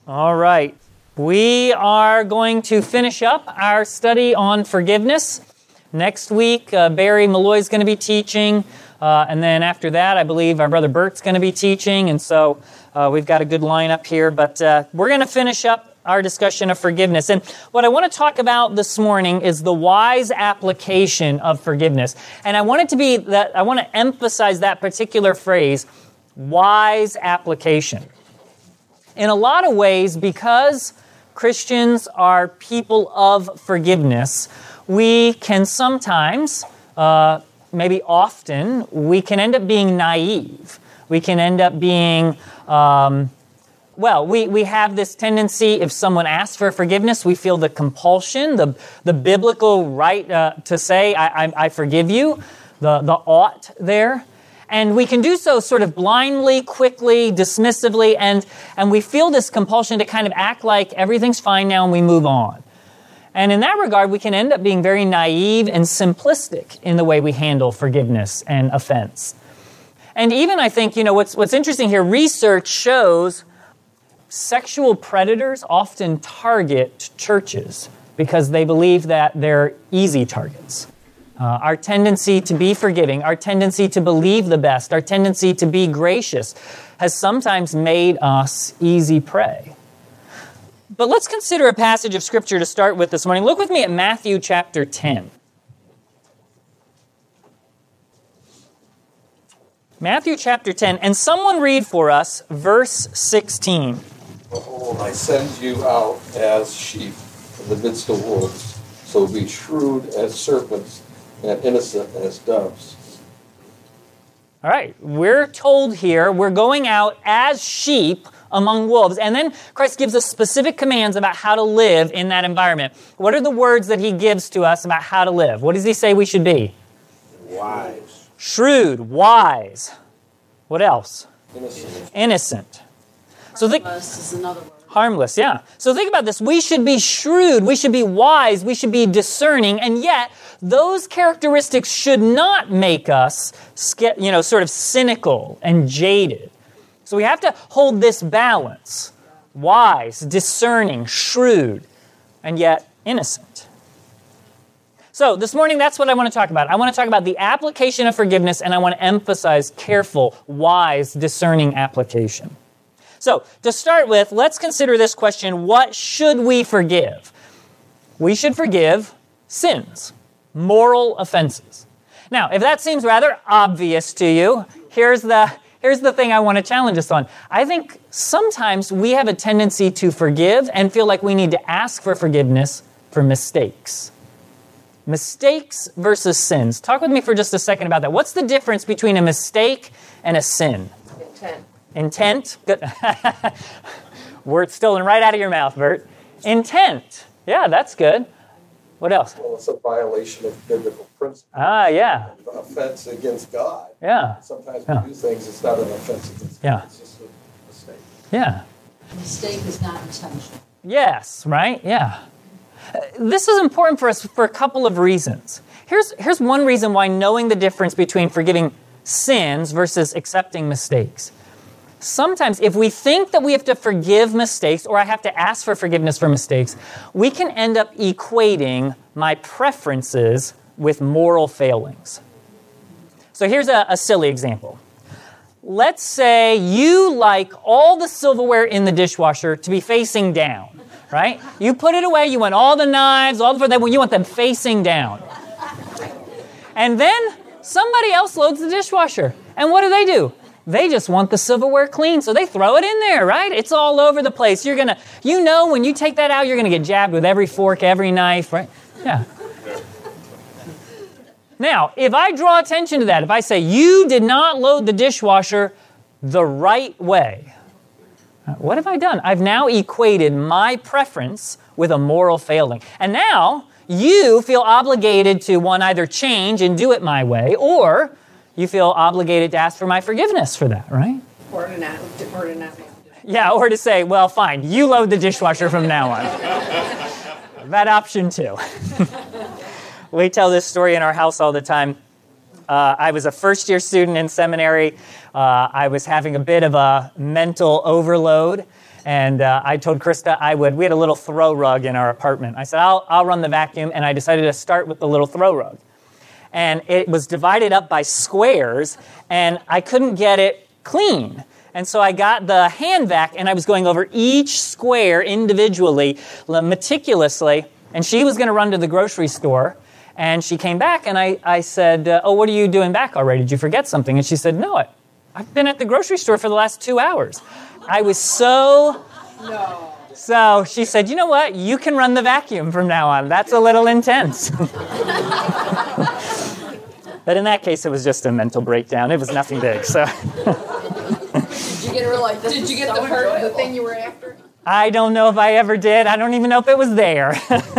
All right. We are going to finish up our study on forgiveness. Next week, Barry Malloy is going to be teaching. And then after that, I believe our brother Bert's going to be teaching. And so we've got a good lineup here. But we're going to finish up our discussion of forgiveness. And what I want to talk about this morning is the wise application of forgiveness. And I want it to be that I want to emphasize that particular phrase, wise application. In a lot of ways, because Christians are people of forgiveness, we can sometimes, maybe often, we can end up being naive. We can end up being, we have this tendency, if someone asks for forgiveness, we feel the compulsion, the biblical right to say, I forgive you, the ought there. And we can do so sort of blindly, quickly, dismissively, and we feel this compulsion to kind of act like everything's fine now and we move on. And in that regard, we can end up being very naive and simplistic in the way we handle forgiveness and offense. And even I think, what's interesting here, research shows sexual predators often target churches because they believe that they're easy targets. Our tendency to be forgiving, our tendency to believe the best, our tendency to be gracious has sometimes made us easy prey. But let's consider a passage of Scripture to start with this morning. Look with me at Matthew chapter 10. Matthew chapter 10, and someone read for us verse 16. Behold, I send you out as sheep in the midst of wolves, so be shrewd as serpents and innocent as doves. All right, we're told here we're going out as sheep among wolves. And then Christ gives us specific commands about how to live in that environment. What are the words that he gives to us about how to live? What does he say we should be? Wise. Shrewd, wise. What else? Innocent. So Harmless is another word. Harmless, yeah. So think about this. We should be shrewd, we should be wise, we should be discerning, and yet those characteristics should not make us, sort of cynical and jaded. So we have to hold this balance. Wise, discerning, shrewd, and yet innocent. So this morning, that's what I want to talk about. I want to talk about the application of forgiveness, and I want to emphasize careful, wise, discerning application. So, to start with, let's consider this question, what should we forgive? We should forgive sins, moral offenses. Now, if that seems rather obvious to you, here's the thing I want to challenge us on. I think sometimes we have a tendency to forgive and feel like we need to ask for forgiveness for mistakes. Mistakes versus sins. Talk with me for just a second about that. What's the difference between a mistake and a sin? Intent. Good. Word stolen right out of your mouth, Bert. Intent. Yeah, that's good. What else? Well, it's a violation of biblical principle. Yeah. Offense against God. Yeah. Sometimes we do things, it's not an offense against God. It's just a mistake. Yeah. A mistake is not intentional. Yes, right? Yeah. This is important for us for a couple of reasons. Here's one reason why knowing the difference between forgiving sins versus accepting mistakes. Sometimes if we think that we have to forgive mistakes or I have to ask for forgiveness for mistakes, we can end up equating my preferences with moral failings. So here's a silly example. Let's say you like all the silverware in the dishwasher to be facing down, right? You put it away, you want all the knives, all the you want them facing down. And then somebody else loads the dishwasher. And what do? They just want the silverware clean, so they throw it in there, right? It's all over the place. When you take that out, you're going to get jabbed with every fork, every knife, right? Yeah. Now, if I draw attention to that, if I say, you did not load the dishwasher the right way, what have I done? I've now equated my preference with a moral failing. And now, you feel obligated to, one, either change and do it my way, or you feel obligated to ask for my forgiveness for that, right? Or to not. Yeah, or to say, well, fine, you load the dishwasher from now on. That option too. We tell this story in our house all the time. I was a first-year student in seminary. I was having a bit of a mental overload. And I told Krista we had a little throw rug in our apartment. I said, I'll run the vacuum, and I decided to start with the little throw rug. And it was divided up by squares, and I couldn't get it clean. And so I got the hand vac, and I was going over each square individually, meticulously, and she was going to run to the grocery store, and she came back, and I said, what are you doing back already? Did you forget something? And she said, no, I've been at the grocery store for the last 2 hours. I was so... No. So she said, you know what? You can run the vacuum from now on. That's a little intense. But in that case, it was just a mental breakdown. It was nothing big. So Did you get her like this? Did you get the thing you were after? I don't know if I ever did. I don't even know if it was there.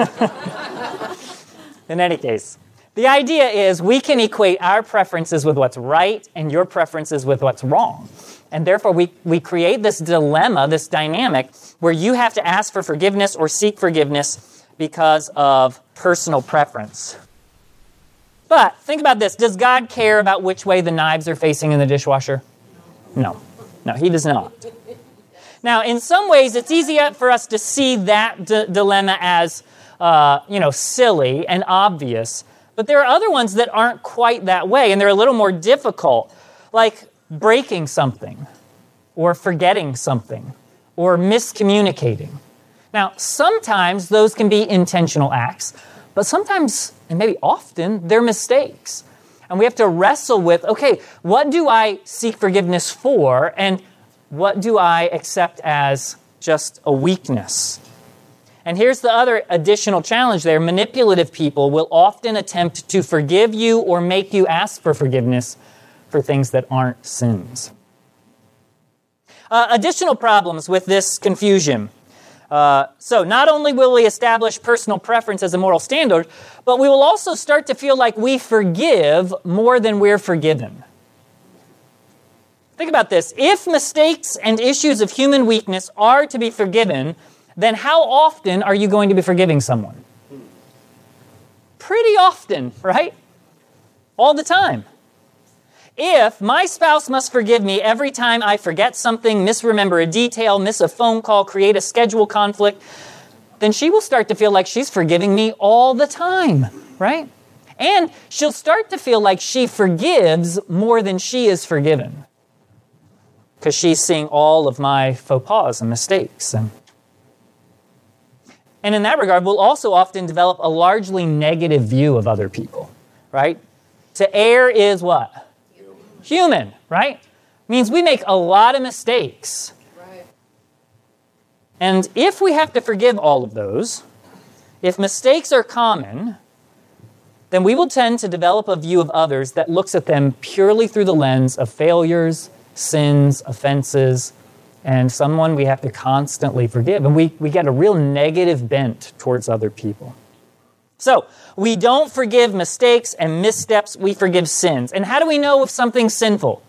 In any case, the idea is we can equate our preferences with what's right and your preferences with what's wrong. And therefore, we create this dilemma, this dynamic, where you have to ask for forgiveness or seek forgiveness because of personal preference. But think about this. Does God care about which way the knives are facing in the dishwasher? No. No, he does not. Now, in some ways, it's easy for us to see that dilemma as, silly and obvious. But there are other ones that aren't quite that way, and they're a little more difficult, like breaking something, or forgetting something, or miscommunicating. Now, sometimes those can be intentional acts, but sometimes, and maybe often, they're mistakes. And we have to wrestle with, okay, what do I seek forgiveness for, and what do I accept as just a weakness? And here's the other additional challenge there. Manipulative people will often attempt to forgive you or make you ask for forgiveness for things that aren't sins. Additional problems with this confusion. So not only will we establish personal preference as a moral standard, but we will also start to feel like we forgive more than we're forgiven. Think about this. If mistakes and issues of human weakness are to be forgiven, then how often are you going to be forgiving someone? Pretty often, right? All the time. If my spouse must forgive me every time I forget something, misremember a detail, miss a phone call, create a schedule conflict, then she will start to feel like she's forgiving me all the time, right? And she'll start to feel like she forgives more than she is forgiven, because she's seeing all of my faux pas and mistakes. And in that regard, we'll also often develop a largely negative view of other people, right? To err is what? Human, right? Means we make a lot of mistakes. Right. And if we have to forgive all of those, if mistakes are common, then we will tend to develop a view of others that looks at them purely through the lens of failures, sins, offenses, and someone we have to constantly forgive. And we get a real negative bent towards other people. So, we don't forgive mistakes and missteps, we forgive sins. And how do we know if something's sinful?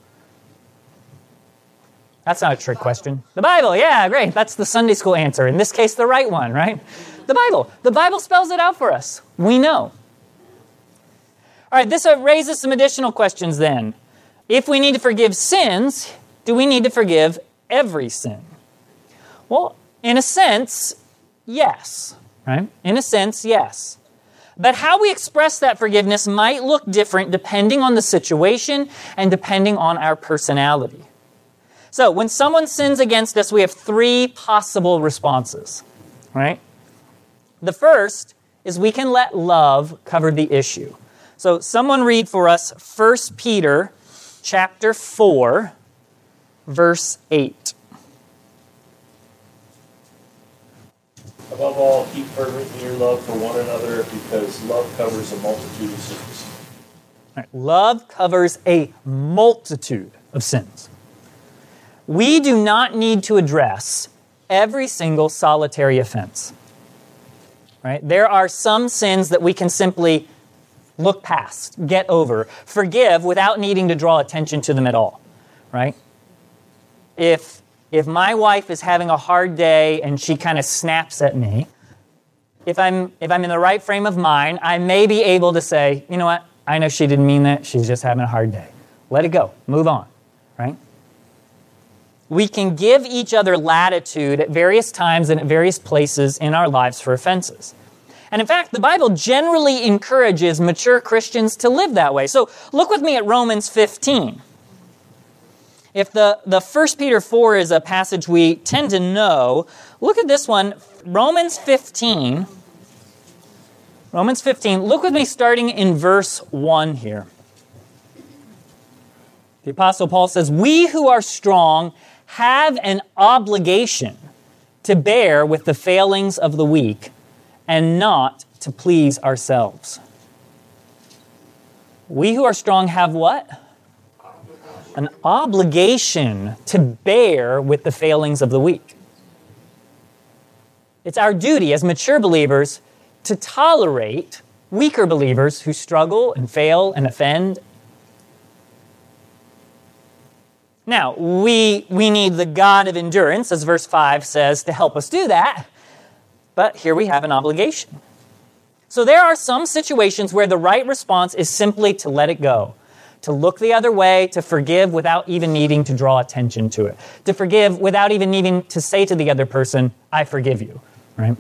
That's not a trick question. The Bible, yeah, great. That's the Sunday school answer. In this case, the right one, right? The Bible. The Bible spells it out for us. We know. All right, this raises some additional questions then. If we need to forgive sins, do we need to forgive every sin? Well, in a sense, yes. Right? In a sense, yes. But how we express that forgiveness might look different depending on the situation and depending on our personality. So, when someone sins against us, we have three possible responses, right? The first is we can let love cover the issue. So, someone read for us 1 Peter chapter 4, verse 8. Above all, keep fervent in your love for one another, because love covers a multitude of sins. All right. Love covers a multitude of sins. We do not need to address every single solitary offense. Right? There are some sins that we can simply look past, get over, forgive without needing to draw attention to them at all. Right? If my wife is having a hard day and she kind of snaps at me, if I'm in the right frame of mind, I may be able to say, you know what, I know she didn't mean that, she's just having a hard day. Let it go, move on, right? we can give each other latitude at various times and at various places in our lives for offenses. And in fact, the Bible generally encourages mature Christians to live that way. So look with me at Romans 15. If the 1 Peter 4 is a passage we tend to know, look at this one, Romans 15. Romans 15, look with me starting in verse 1 here. The Apostle Paul says, "We who are strong have an obligation to bear with the failings of the weak and not to please ourselves." We who are strong have what? An obligation to bear with the failings of the weak. It's our duty as mature believers to tolerate weaker believers who struggle and fail and offend. Now, we need the God of endurance, as verse 5 says, to help us do that. But here we have an obligation. So there are some situations where the right response is simply to let it go, to look the other way, to forgive without even needing to draw attention to it, to forgive without even needing to say to the other person, "I forgive you," right?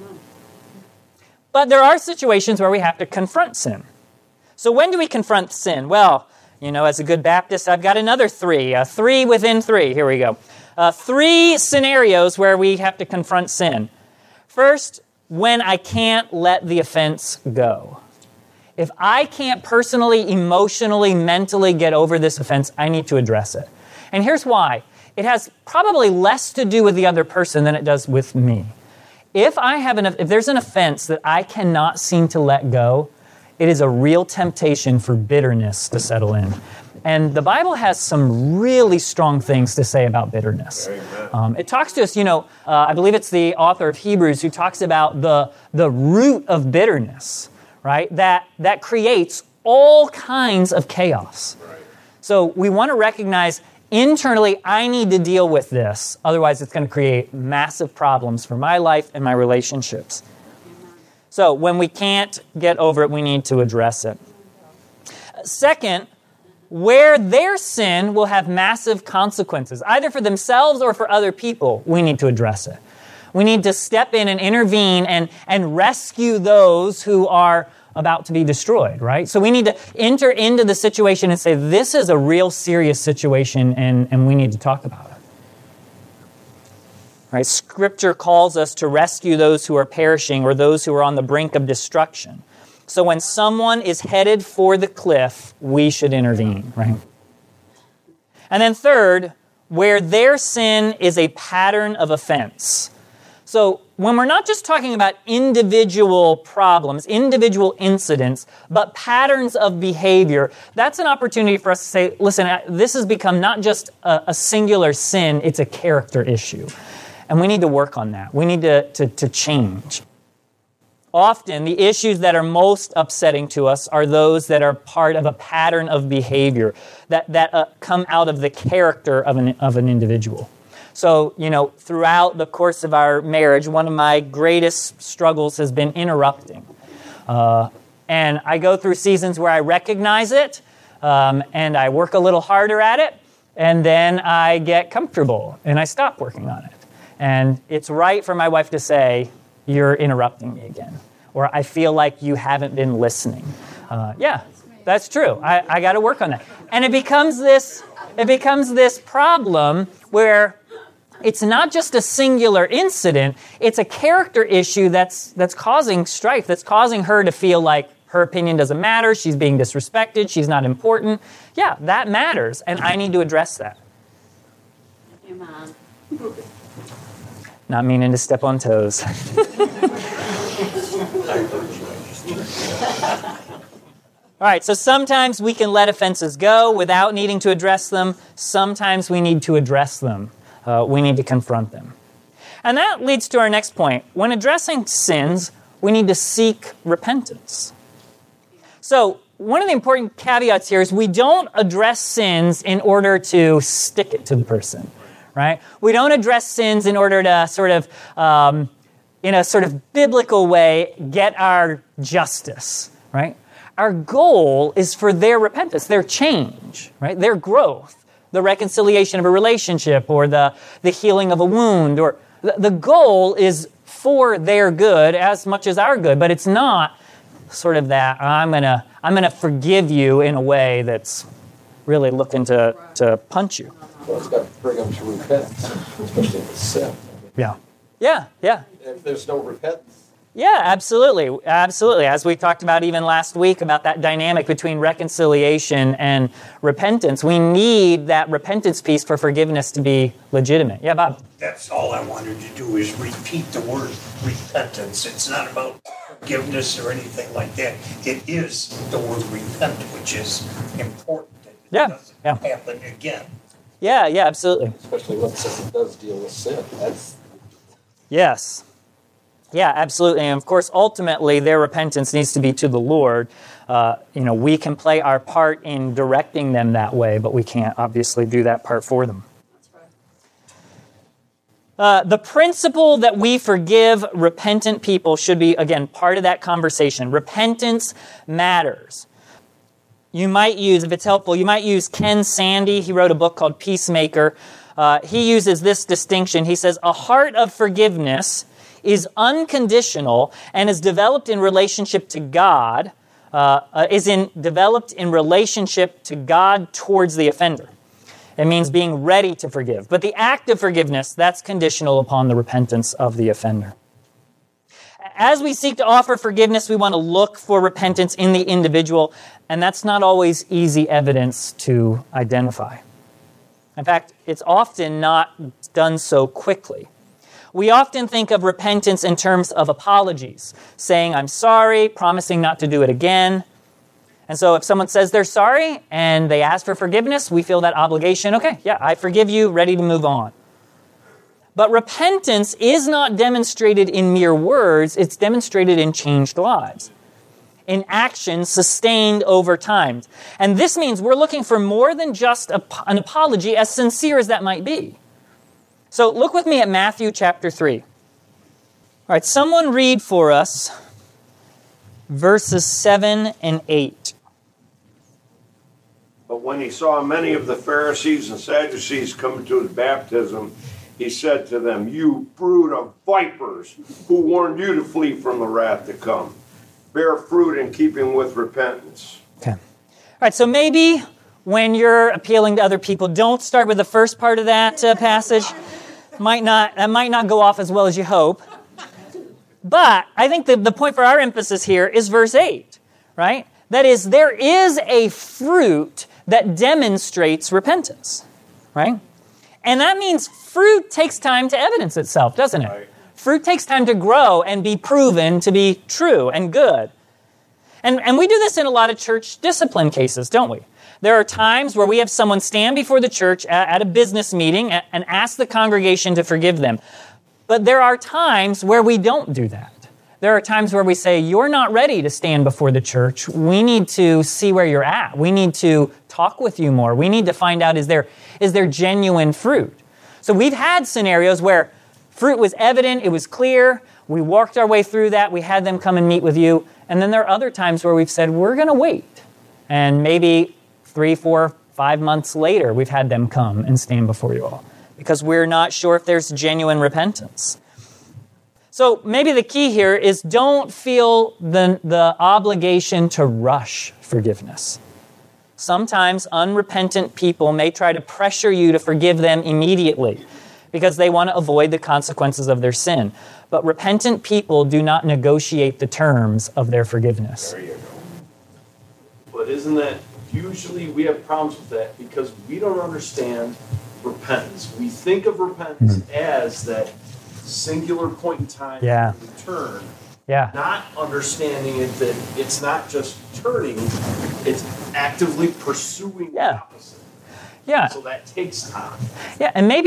But there are situations where we have to confront sin. So when do we confront sin? Well, as a good Baptist, I've got another three. 3 within 3. Here we go. 3 scenarios where we have to confront sin. First, when I can't let the offense go. If I can't personally, emotionally, mentally get over this offense, I need to address it. And here's why. It has probably less to do with the other person than it does with me. If there's an offense that I cannot seem to let go, it is a real temptation for bitterness to settle in. And the Bible has some really strong things to say about bitterness. It talks to us, I believe it's the author of Hebrews who talks about the root of bitterness, right? That creates all kinds of chaos. Right. So we want to recognize internally, I need to deal with this. Otherwise, it's going to create massive problems for my life and my relationships. So when we can't get over it, we need to address it. Second, where their sin will have massive consequences, either for themselves or for other people, we need to address it. We need to step in and intervene and rescue those who are about to be destroyed, right? So we need to enter into the situation and say, this is a real serious situation and we need to talk about it. Right? Scripture calls us to rescue those who are perishing or those who are on the brink of destruction. So when someone is headed for the cliff, we should intervene, right? And then third, where their sin is a pattern of offense. So when we're not just talking about individual problems, individual incidents, but patterns of behavior, that's an opportunity for us to say, listen, this has become not just a singular sin, it's a character issue. And we need to work on that. We need to change. Often, the issues that are most upsetting to us are those that are part of a pattern of behavior that come out of the character of an individual. So, throughout the course of our marriage, one of my greatest struggles has been interrupting. And I go through seasons where I recognize it, and I work a little harder at it, and then I get comfortable, and I stop working on it. And it's right for my wife to say, "You're interrupting me again," or "I feel like you haven't been listening." Yeah, that's true. I got to work on that. And it becomes this problem where it's not just a singular incident, it's a character issue that's causing strife, that's causing her to feel like her opinion doesn't matter, she's being disrespected, she's not important. Yeah, that matters, and I need to address that. Amen. Not meaning to step on toes. All right, so sometimes we can let offenses go without needing to address them. Sometimes we need to address them. We need to confront them. And that leads to our next point. When addressing sins, we need to seek repentance. So one of the important caveats here is we don't address sins in order to stick it to the person, right? We don't address sins in order to sort of, in a sort of biblical way, get our justice, right? Our goal is for their repentance, their change, right? Their growth, the reconciliation of a relationship or the healing of a wound. Or the goal is for their good as much as our good, but it's not sort of that I'm gonna forgive you in a way that's really looking to punch you. Well, it's got to bring them to repentance, especially if it's sin. Yeah. If there's no repentance. Yeah, absolutely. Absolutely. As we talked about even last week about that dynamic between reconciliation and repentance, we need that repentance piece for forgiveness to be legitimate. Yeah, Bob? That's all I wanted to do is repeat the word repentance. It's not about forgiveness or anything like that. It is the word repent, which is important. It doesn't happen again. Yeah, absolutely. Especially when it does deal with sin. Yes. Yeah, absolutely. And of course, ultimately, their repentance needs to be to the Lord. We can play our part in directing them that way, but we can't obviously do that part for them. The principle that we forgive repentant people should be, again, part of that conversation. Repentance matters. You might use, if it's helpful, you might use Ken Sande. He wrote a book called Peacemaker. He uses this distinction. He says, a heart of forgiveness is unconditional and is developed in relationship to God, developed in relationship to God towards the offender. It means being ready to forgive. But the act of forgiveness, that's conditional upon the repentance of the offender. As we seek to offer forgiveness, we want to look for repentance in the individual, and that's not always easy evidence to identify. In fact, it's often not done so quickly. We often think of repentance in terms of apologies, saying, I'm sorry, promising not to do it again. And so if someone says they're sorry and they ask for forgiveness, we feel that obligation. Okay, yeah, I forgive you, ready to move on. But repentance is not demonstrated in mere words, it's demonstrated in changed lives, in action sustained over time. And this means we're looking for more than just an apology, as sincere as that might be. So look with me at Matthew chapter 3. All right, someone read for us verses 7 and 8. But when he saw many of the Pharisees and Sadducees come to his baptism, he said to them, you brood of vipers, who warned you to flee from the wrath to come? Bear fruit in keeping with repentance. Okay. All right, so maybe when you're appealing to other people, don't start with the first part of that passage. That might not go off as well as you hope. But I think the point for our emphasis here is verse 8, right? That is, there is a fruit that demonstrates repentance, right? And that means fruit takes time to evidence itself, doesn't it? Right. Fruit takes time to grow and be proven to be true and good. And we do this in a lot of church discipline cases, don't we? There are times where we have someone stand before the church at a business meeting and ask the congregation to forgive them. But there are times where we don't do that. There are times where we say, you're not ready to stand before the church. We need to see where you're at. We need to talk with you more. We need to find out, is there genuine fruit? So we've had scenarios where fruit was evident, it was clear, we walked our way through that, we had them come and meet with you, and then there are other times where we've said, we're going to wait. And maybe 3, 4, 5 months later, we've had them come and stand before you all, because we're not sure if there's genuine repentance. So maybe the key here is don't feel the obligation to rush forgiveness. Sometimes unrepentant people may try to pressure you to forgive them immediately because they want to avoid the consequences of their sin. But repentant people do not negotiate the terms of their forgiveness. There you go. But isn't that, usually we have problems with that because we don't understand repentance. We think of repentance as that singular point in time return. Yeah. Not understanding it that it's not just turning, it's actively pursuing the opposite. Yeah. So that takes time. Yeah, and maybe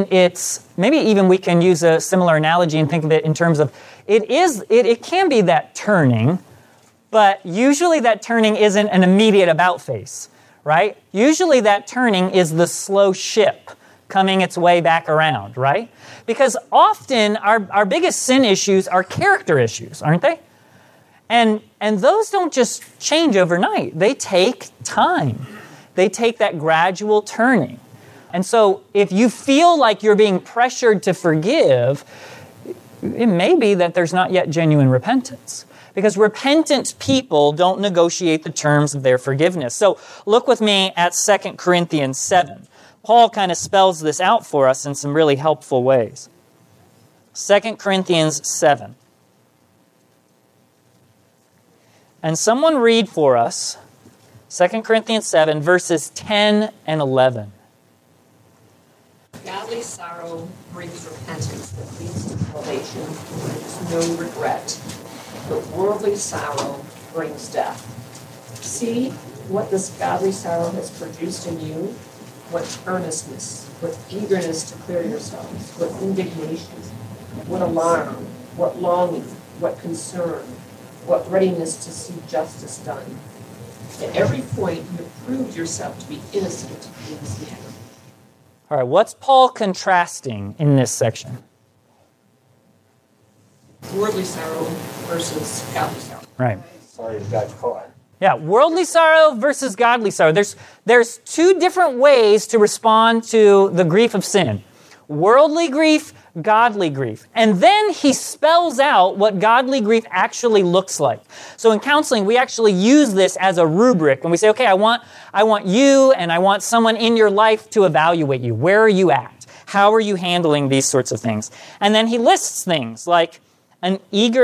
even we can use a similar analogy and think of it in terms of it can be that turning, but usually that turning isn't an immediate about face, right? Usually that turning is the slow ship coming its way back around, right? Because often our biggest sin issues are character issues, aren't they? And those don't just change overnight. They take time. They take that gradual turning. And so if you feel like you're being pressured to forgive, it may be that there's not yet genuine repentance. Because repentant people don't negotiate the terms of their forgiveness. So look with me at 2 Corinthians 7. Paul kind of spells this out for us in some really helpful ways. 2 Corinthians 7. And someone read for us 2 Corinthians 7, verses 10 and 11. Godly sorrow brings repentance that leads to salvation, and there's no regret. But worldly sorrow brings death. See what this godly sorrow has produced in you, what earnestness, what eagerness to clear yourselves, what indignation, what alarm, what longing, what concern, what readiness to see justice done. At every point, you have proved yourself to be innocent in this matter. All right, what's Paul contrasting in this section? Worldly sorrow versus godly sorrow. Right. Sorry, you got caught. Yeah, worldly sorrow versus godly sorrow. There's two different ways to respond to the grief of sin. Worldly grief, godly grief. And then he spells out what godly grief actually looks like. So in counseling, we actually use this as a rubric when we say, okay, I want you and I want someone in your life to evaluate you. Where are you at? How are you handling these sorts of things? And then he lists things like an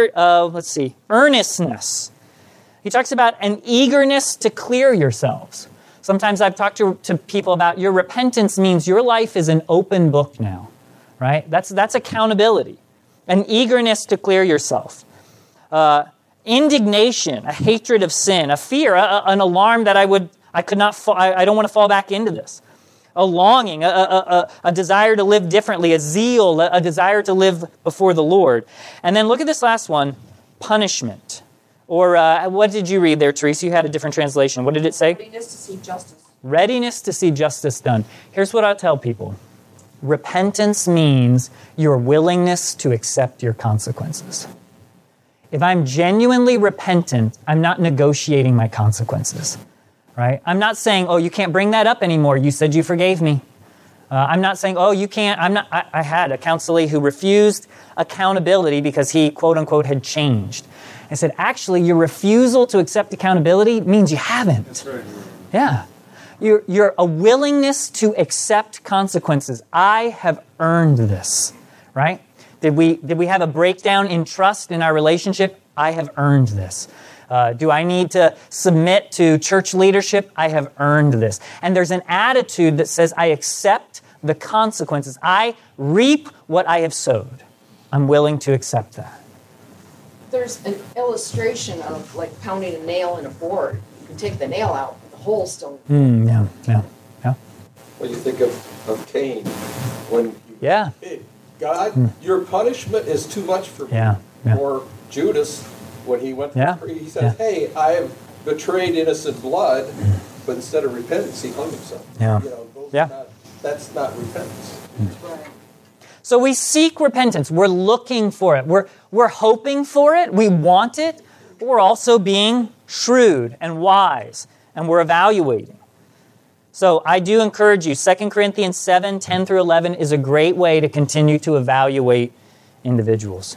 earnestness. He talks about an eagerness to clear yourselves. Sometimes I've talked to people about your repentance means your life is an open book now, right? That's accountability. An eagerness to clear yourself. Indignation, a hatred of sin, a fear, an alarm that I don't want to fall back into this. A longing, a desire to live differently, a zeal, a desire to live before the Lord. And then look at this last one, punishment. Or what did you read there, Teresa? You had a different translation. What did it say? Readiness to see justice. Readiness to see justice done. Here's what I tell people. Repentance means your willingness to accept your consequences. If I'm genuinely repentant, I'm not negotiating my consequences. Right? I'm not saying, oh, you can't bring that up anymore. You said you forgave me. I'm not saying, oh, you can't. I had a counselee who refused accountability because he, quote unquote, had changed. I said, actually, your refusal to accept accountability means you haven't. That's right. Yeah. You're a willingness to accept consequences. I have earned this, right? Did we have a breakdown in trust in our relationship? I have earned this. Do I need to submit to church leadership? I have earned this. And there's an attitude that says, I accept the consequences. I reap what I have sowed. I'm willing to accept that. There's an illustration of like pounding a nail in a board. You can take the nail out, but the hole's still. Yeah. When you think of Cain, hey, God, your punishment is too much for me. Yeah. Or Judas, when he went, he said, hey, I have betrayed innocent blood, but instead of repentance, he hung himself. Yeah. That's not repentance. Right. So we seek repentance. We're looking for it. We're hoping for it. We want it. But we're also being shrewd and wise. And we're evaluating. So I do encourage you, 2 Corinthians 7, 10 through 11 is a great way to continue to evaluate individuals.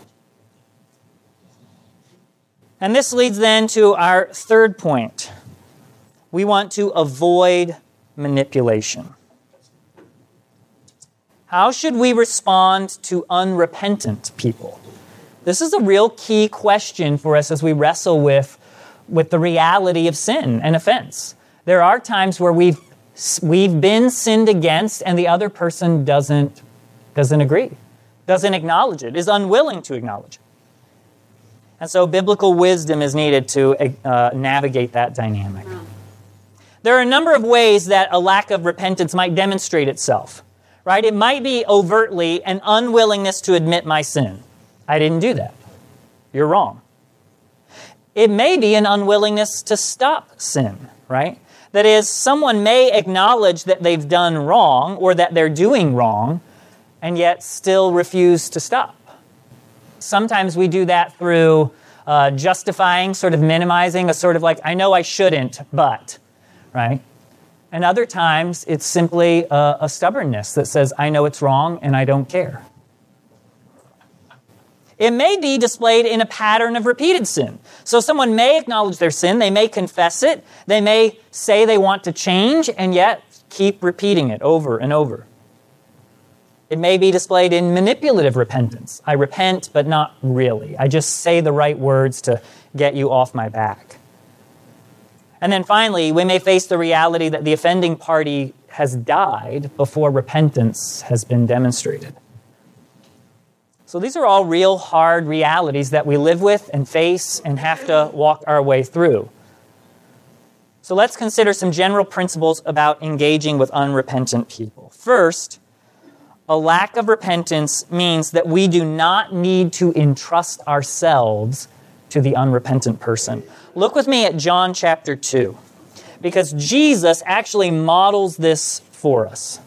And this leads then to our third point. We want to avoid manipulation. How should we respond to unrepentant people? This is a real key question for us as we wrestle with the reality of sin and offense. There are times where we've been sinned against and the other person doesn't agree, doesn't acknowledge it, is unwilling to acknowledge it. And so biblical wisdom is needed to navigate that dynamic. There are a number of ways that a lack of repentance might demonstrate itself. Right? It might be overtly an unwillingness to admit my sin. I didn't do that. You're wrong. It may be an unwillingness to stop sin, right? That is, someone may acknowledge that they've done wrong or that they're doing wrong and yet still refuse to stop. Sometimes we do that through justifying, sort of minimizing, a sort of like, I know I shouldn't, but, right? And other times, it's simply a stubbornness that says, I know it's wrong and I don't care. It may be displayed in a pattern of repeated sin. So someone may acknowledge their sin, they may confess it, they may say they want to change, and yet keep repeating it over and over. It may be displayed in manipulative repentance. I repent, but not really. I just say the right words to get you off my back. And then finally, we may face the reality that the offending party has died before repentance has been demonstrated. So these are all real hard realities that we live with and face and have to walk our way through. So let's consider some general principles about engaging with unrepentant people. First, a lack of repentance means that we do not need to entrust ourselves to the unrepentant person. Look with me at John chapter 2, because Jesus actually models this for us.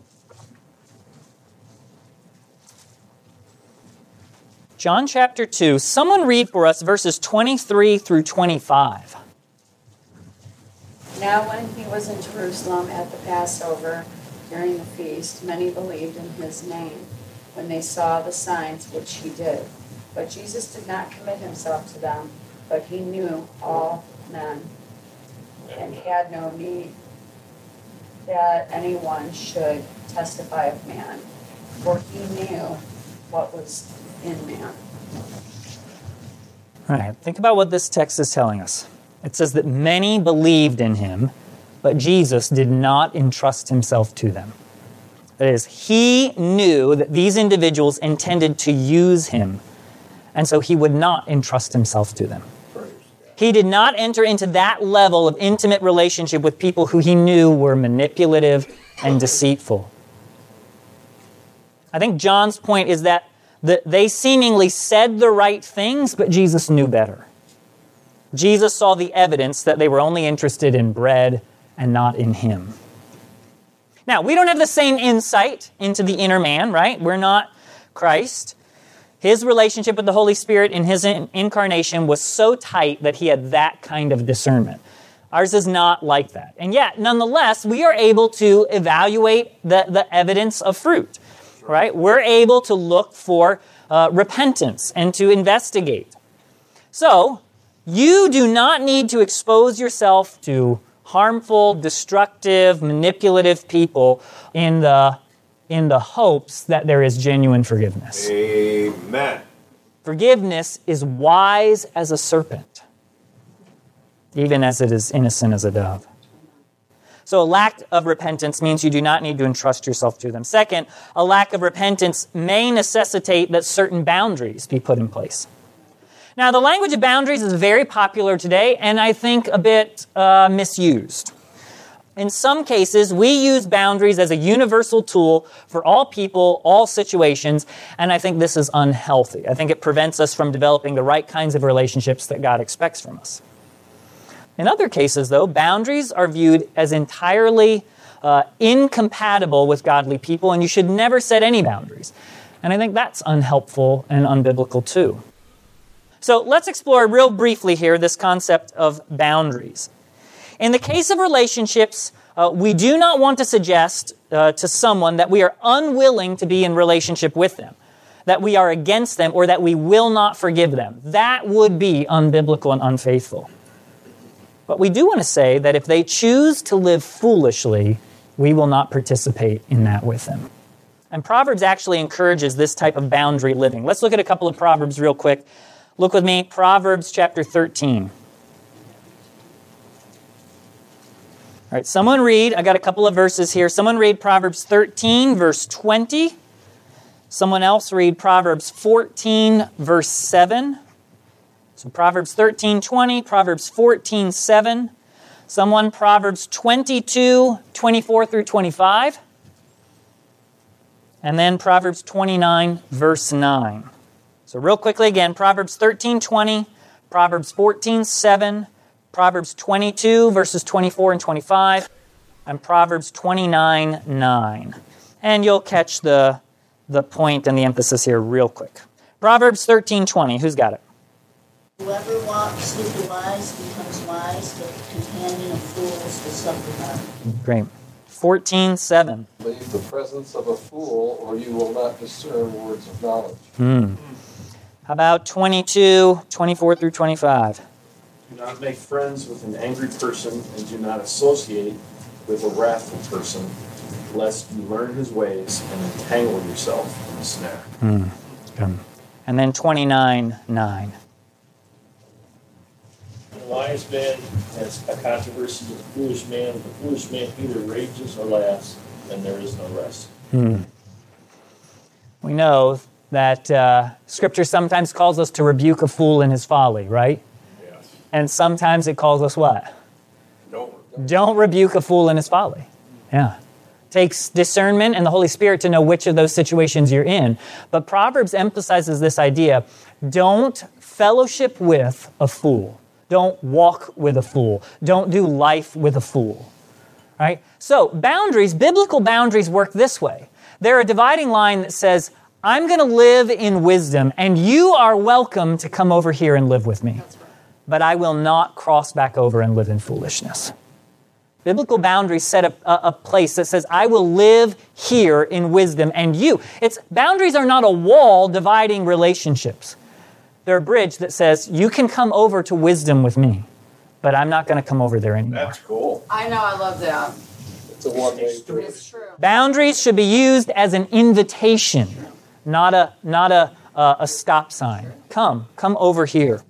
John chapter 2, someone read for us verses 23 through 25. Now when he was in Jerusalem at the Passover, during the feast, many believed in his name when they saw the signs which he did. But Jesus did not commit himself to them, but he knew all men, and had no need that anyone should testify of man, for he knew what was in man. All right, think about what this text is telling us. It says that many believed in him, but Jesus did not entrust himself to them. That is, he knew that these individuals intended to use him, and so he would not entrust himself to them. He did not enter into that level of intimate relationship with people who he knew were manipulative and deceitful. I think John's point is that they seemingly said the right things, but Jesus knew better. Jesus saw the evidence that they were only interested in bread and not in him. Now, we don't have the same insight into the inner man, right? We're not Christ. His relationship with the Holy Spirit in his incarnation was so tight that he had that kind of discernment. Ours is not like that. And yet, nonetheless, we are able to evaluate the evidence of fruit, right? We're able to look for repentance and to investigate. So, you do not need to expose yourself to harmful, destructive, manipulative people in the hopes that there is genuine forgiveness. Amen. Forgiveness is wise as a serpent, even as it is innocent as a dove. So a lack of repentance means you do not need to entrust yourself to them. Second, a lack of repentance may necessitate that certain boundaries be put in place. Now, the language of boundaries is very popular today, and I think a bit misused. In some cases, we use boundaries as a universal tool for all people, all situations, and I think this is unhealthy. I think it prevents us from developing the right kinds of relationships that God expects from us. In other cases, though, boundaries are viewed as entirely incompatible with godly people, and you should never set any boundaries. And I think that's unhelpful and unbiblical too. So let's explore real briefly here this concept of boundaries. In the case of relationships, we do not want to suggest to someone that we are unwilling to be in relationship with them, that we are against them, or that we will not forgive them. That would be unbiblical and unfaithful. But we do want to say that if they choose to live foolishly, we will not participate in that with them. And Proverbs actually encourages this type of boundary living. Let's look at a couple of Proverbs real quick. Look with me, Proverbs chapter 13. All right, someone read, I got a couple of verses here. Someone read Proverbs 13, verse 20. Someone else read Proverbs 14, verse 7. So Proverbs 13, 20, Proverbs 14, 7. Someone Proverbs 22, 24 through 25. And then Proverbs 29, verse 9. So real quickly again, Proverbs 13, 20, Proverbs 14, 7, Proverbs 22, verses 24 and 25, and Proverbs 29, 9. And you'll catch the point and the emphasis here real quick. Proverbs 13, 20, who's got it? Whoever walks with the wise becomes wise, but the companion of fools will suffer harm. Great. 14:7. Leave the presence of a fool, or you will not discern words of knowledge. How about 22:24 through 25? Do not make friends with an angry person, and do not associate with a wrathful person, lest you learn his ways and entangle yourself in the snare. And then 29:9. The wise man has a controversy with the foolish man. The foolish man either rages or laughs, and there is no rest. We know that Scripture sometimes calls us to rebuke a fool in his folly, right? Yes. And sometimes it calls us what? Don't rebuke a fool in his folly. Yeah. Takes discernment and the Holy Spirit to know which of those situations you're in. But Proverbs emphasizes this idea. Don't fellowship with a fool. Don't walk with a fool. Don't do life with a fool. Right? So boundaries, biblical boundaries work this way. They're a dividing line that says, I'm going to live in wisdom, and you are welcome to come over here and live with me. But I will not cross back over and live in foolishness. Biblical boundaries set a place that says, I will live here in wisdom, and you. Boundaries are not a wall dividing relationships. They're a bridge that says, you can come over to wisdom with me, but I'm not going to come over there anymore. That's cool. I know, I love that. It's a one-way street. It's true. Boundaries should be used as an invitation, not a stop sign. Come over here.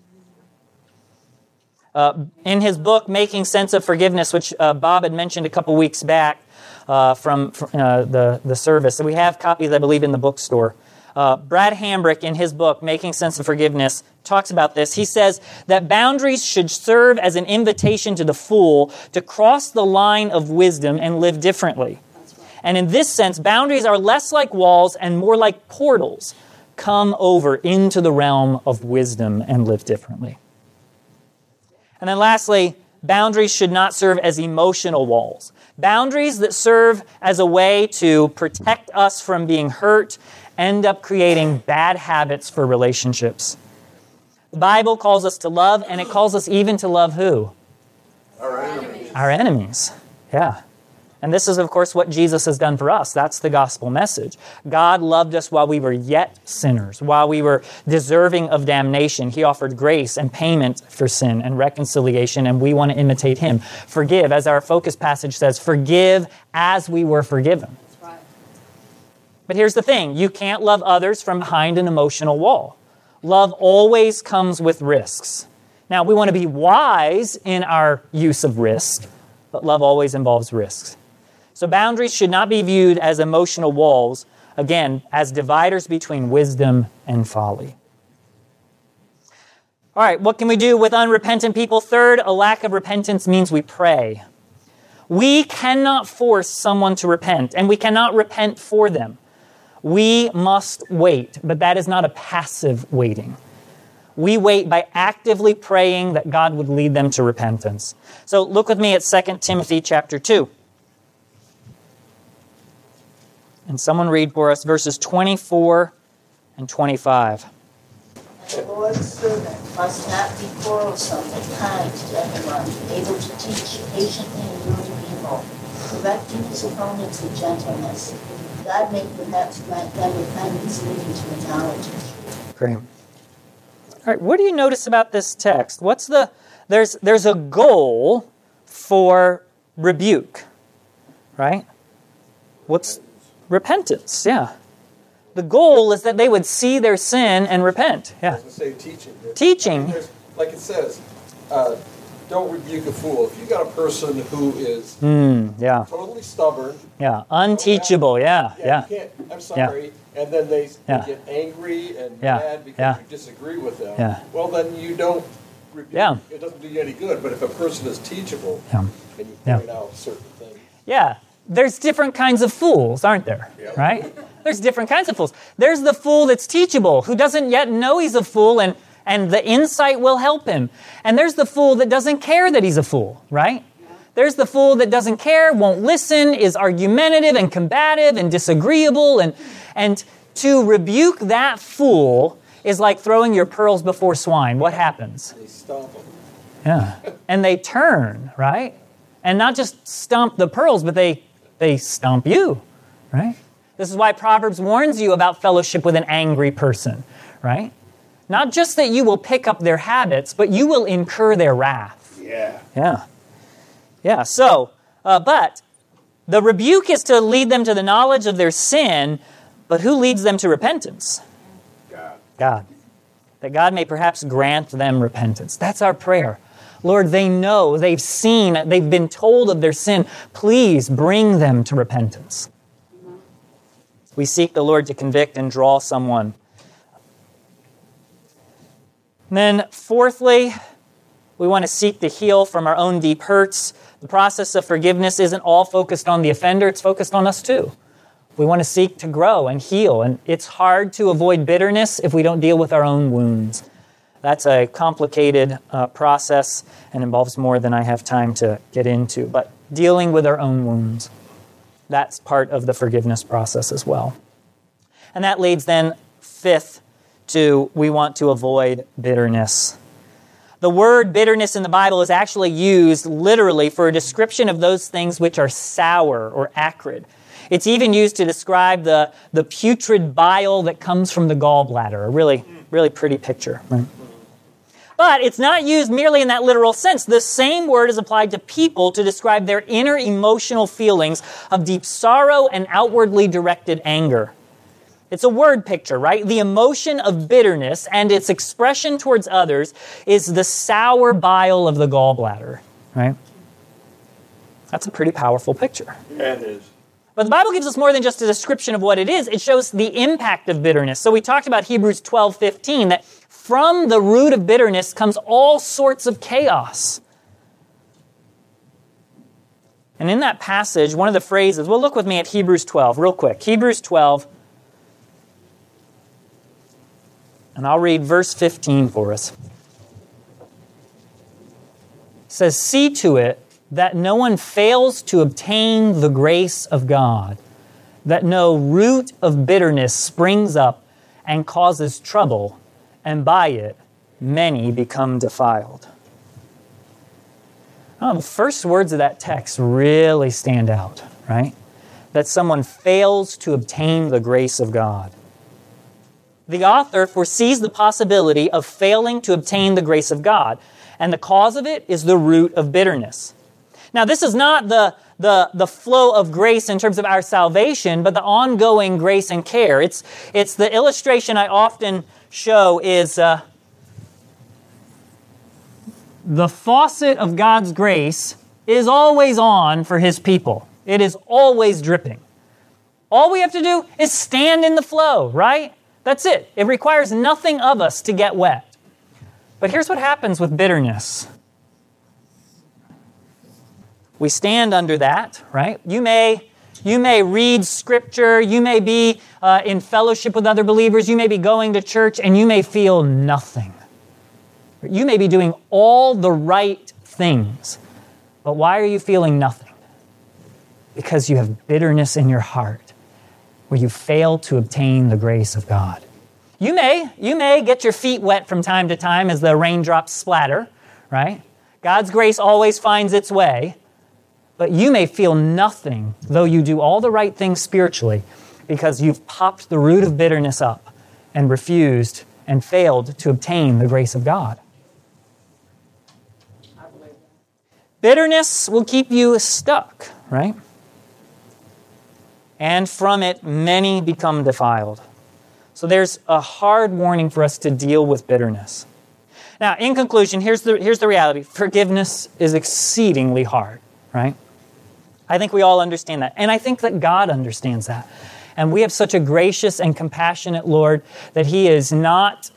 In his book, Making Sense of Forgiveness, which Bob had mentioned a couple weeks back from the service, we have copies, I believe, in the bookstore. Brad Hambrick, in his book, Making Sense of Forgiveness, talks about this. He says that boundaries should serve as an invitation to the fool to cross the line of wisdom and live differently. And in this sense, boundaries are less like walls and more like portals. Come over into the realm of wisdom and live differently. And then lastly, boundaries should not serve as emotional walls. Boundaries that serve as a way to protect us from being hurt end up creating bad habits for relationships. The Bible calls us to love, and it calls us even to love who? Our enemies. Our enemies. Yeah. And this is, of course, what Jesus has done for us. That's the gospel message. God loved us while we were yet sinners, while we were deserving of damnation. He offered grace and payment for sin and reconciliation, and we want to imitate Him. Forgive, as our focus passage says, forgive as we were forgiven. That's right. But here's the thing. You can't love others from behind an emotional wall. Love always comes with risks. Now, we want to be wise in our use of risk, but love always involves risks. So boundaries should not be viewed as emotional walls, again, as dividers between wisdom and folly. All right, what can we do with unrepentant people? Third, a lack of repentance means we pray. We cannot force someone to repent, and we cannot repent for them. We must wait, but that is not a passive waiting. We wait by actively praying that God would lead them to repentance. So look with me at 2 Timothy chapter 2. And someone read for us verses 24 and 25. The Lord's servant must not be quarrelsome, but kind to everyone, able to teach, patiently enduring evil, correcting his opponents with gentleness. God may perhaps grant them repentance leading to a knowledge of truth. Great. All right, what do you notice about this text? There's a goal for rebuke, right? What's repentance? Yeah. The goal is that they would see their sin and repent. Yeah. I was going to say teaching. Teaching. Like it says, don't rebuke a fool. If you got a person who is totally stubborn. Yeah, unteachable. Yeah. You can't, I'm sorry. Yeah. And then they get angry and mad because you disagree with them. Yeah. Well, then you don't rebuke. Yeah. It doesn't do you any good. But if a person is teachable and you point out certain things. Yeah. There's different kinds of fools, aren't there? Yep. Right? There's different kinds of fools. There's the fool that's teachable, who doesn't yet know he's a fool, and the insight will help him. And there's the fool that doesn't care that he's a fool, right? There's the fool that doesn't care, won't listen, is argumentative and combative and disagreeable. And to rebuke that fool is like throwing your pearls before swine. What happens? They stomp them. Yeah. And they turn, right? And not just stomp the pearls, but they stomp you, right? This is why Proverbs warns you about fellowship with an angry person, right? Not just that you will pick up their habits, but you will incur their wrath. Yeah. So, but the rebuke is to lead them to the knowledge of their sin, but who leads them to repentance? God. That God may perhaps grant them repentance. That's our prayer. Lord, they know, they've seen, they've been told of their sin. Please bring them to repentance. We seek the Lord to convict and draw someone. And then fourthly, we want to seek to heal from our own deep hurts. The process of forgiveness isn't all focused on the offender, it's focused on us too. We want to seek to grow and heal, and it's hard to avoid bitterness if we don't deal with our own wounds. That's a complicated process and involves more than I have time to get into, but dealing with our own wounds, that's part of the forgiveness process as well. And that leads then, fifth, to we want to avoid bitterness. The word bitterness in the Bible is actually used literally for a description of those things which are sour or acrid. It's even used to describe the putrid bile that comes from the gallbladder. A really, really pretty picture. Right? But it's not used merely in that literal sense. The same word is applied to people to describe their inner emotional feelings of deep sorrow and outwardly directed anger. It's a word picture, right? The emotion of bitterness and its expression towards others is the sour bile of the gallbladder, right? That's a pretty powerful picture. Yeah, it is. But the Bible gives us more than just a description of what it is. It shows the impact of bitterness. So we talked about Hebrews 12:15, that from the root of bitterness comes all sorts of chaos. And in that passage, one of the phrases, well, look with me at Hebrews 12, real quick. Hebrews 12, and I'll read verse 15 for us. It says, "See to it that no one fails to obtain the grace of God, that no root of bitterness springs up and causes trouble, and by it many become defiled." The first words of that text really stand out, right? That someone fails to obtain the grace of God. The author foresees the possibility of failing to obtain the grace of God, and the cause of it is the root of bitterness. Now, this is not the flow of grace in terms of our salvation, but the ongoing grace and care. It's the illustration I often show is the faucet of God's grace is always on for His people. It is always dripping. All we have to do is stand in the flow, right? That's it. It requires nothing of us to get wet. But here's what happens with bitterness. We stand under that, right? You may read Scripture, you may be in fellowship with other believers, you may be going to church, and you may feel nothing. You may be doing all the right things, but why are you feeling nothing? Because you have bitterness in your heart, where you fail to obtain the grace of God. You may get your feet wet from time to time as the raindrops splatter, right? God's grace always finds its way. But you may feel nothing, though you do all the right things spiritually, because you've popped the root of bitterness up and refused and failed to obtain the grace of God. Bitterness will keep you stuck, right? And from it, many become defiled. So there's a hard warning for us to deal with bitterness. Now, in conclusion, here's the reality. Forgiveness is exceedingly hard, right? I think we all understand that. And I think that God understands that. And we have such a gracious and compassionate Lord that He is not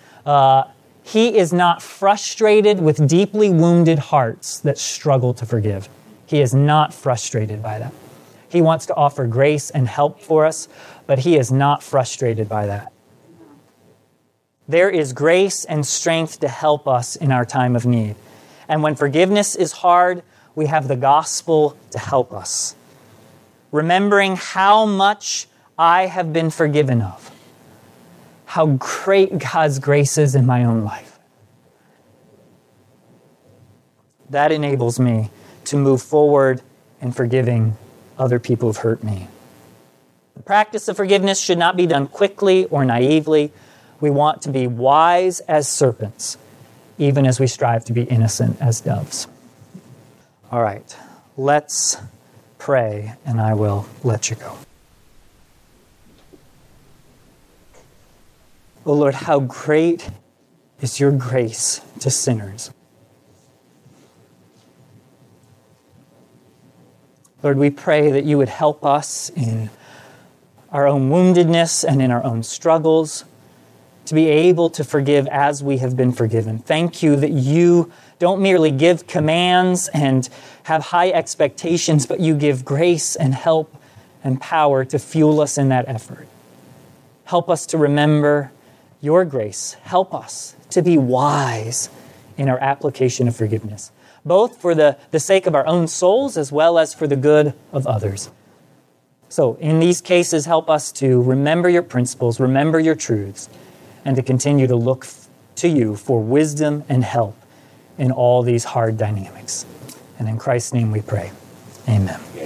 frustrated with deeply wounded hearts that struggle to forgive. He is not frustrated by that. He wants to offer grace and help for us, but He is not frustrated by that. There is grace and strength to help us in our time of need. And when forgiveness is hard, we have the gospel to help us. Remembering how much I have been forgiven of, how great God's grace is in my own life. That enables me to move forward in forgiving other people who've hurt me. The practice of forgiveness should not be done quickly or naively. We want to be wise as serpents, even as we strive to be innocent as doves. All right, let's pray, and I will let you go. Oh Lord, how great is your grace to sinners. Lord, we pray that you would help us in our own woundedness and in our own struggles to be able to forgive as we have been forgiven. Thank you that you don't merely give commands and have high expectations, but you give grace and help and power to fuel us in that effort. Help us to remember your grace. Help us to be wise in our application of forgiveness, both for the sake of our own souls as well as for the good of others. So in these cases, help us to remember your principles, remember your truths, and to continue to look to you for wisdom and help in all these hard dynamics. And in Christ's name we pray. Amen.